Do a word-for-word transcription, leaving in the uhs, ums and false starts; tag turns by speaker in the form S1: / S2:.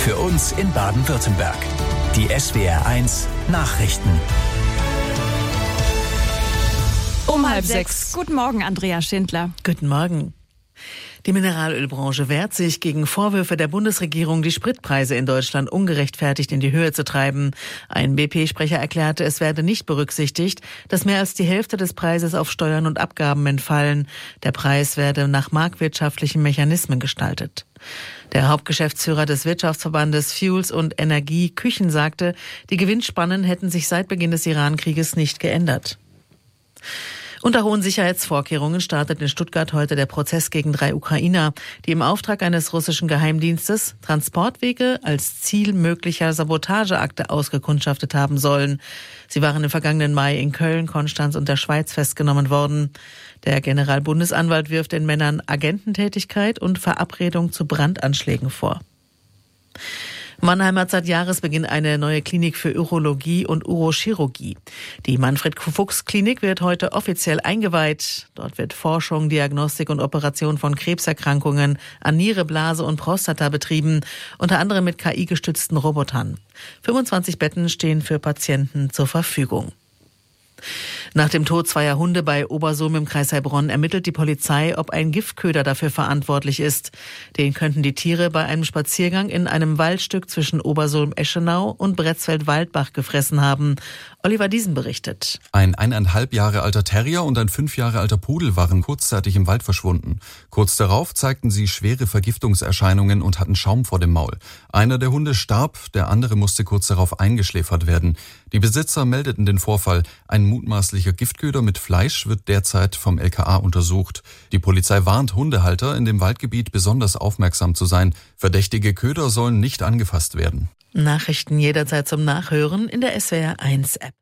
S1: Für uns in Baden-Württemberg. Die S W R eins Nachrichten.
S2: Um halb sechs. Guten Morgen, Andrea Schindler.
S3: Guten Morgen. Die Mineralölbranche wehrt sich gegen Vorwürfe der Bundesregierung, die Spritpreise in Deutschland ungerechtfertigt in die Höhe zu treiben. Ein B P-Sprecher erklärte, es werde nicht berücksichtigt, dass mehr als die Hälfte des Preises auf Steuern und Abgaben entfallen. Der Preis werde nach marktwirtschaftlichen Mechanismen gestaltet. Der Hauptgeschäftsführer des Wirtschaftsverbandes Fuels und Energie, Küchen, sagte, die Gewinnspannen hätten sich seit Beginn des Iran-Krieges nicht geändert. Unter hohen Sicherheitsvorkehrungen startet in Stuttgart heute der Prozess gegen drei Ukrainer, die im Auftrag eines russischen Geheimdienstes Transportwege als Ziel möglicher Sabotageakte ausgekundschaftet haben sollen. Sie waren im vergangenen Mai in Köln, Konstanz und der Schweiz festgenommen worden. Der Generalbundesanwalt wirft den Männern Agententätigkeit und Verabredung zu Brandanschlägen vor. Mannheim hat seit Jahresbeginn eine neue Klinik für Urologie und Urochirurgie. Die Manfred-Fuchs-Klinik wird heute offiziell eingeweiht. Dort wird Forschung, Diagnostik und Operation von Krebserkrankungen an Niere, Blase und Prostata betrieben, unter anderem mit K I-gestützten Robotern. fünfundzwanzig Betten stehen für Patienten zur Verfügung. Nach dem Tod zweier Hunde bei Obersulm im Kreis Heilbronn ermittelt die Polizei, ob ein Giftköder dafür verantwortlich ist. Den könnten die Tiere bei einem Spaziergang in einem Waldstück zwischen Obersulm-Eschenau und Bretzfeld-Waldbach gefressen haben. Oliver Diesen berichtet.
S4: Ein eineinhalb Jahre alter Terrier und ein fünf Jahre alter Pudel waren kurzzeitig im Wald verschwunden. Kurz darauf zeigten sie schwere Vergiftungserscheinungen und hatten Schaum vor dem Maul. Einer der Hunde starb, der andere musste kurz darauf eingeschläfert werden. Die Besitzer meldeten den Vorfall. Ein mutmaßlicher Giftköder mit Fleisch wird derzeit vom L K A untersucht. Die Polizei warnt Hundehalter, in dem Waldgebiet besonders aufmerksam zu sein. Verdächtige Köder sollen nicht angefasst werden.
S3: Nachrichten jederzeit zum Nachhören in der S W R eins App.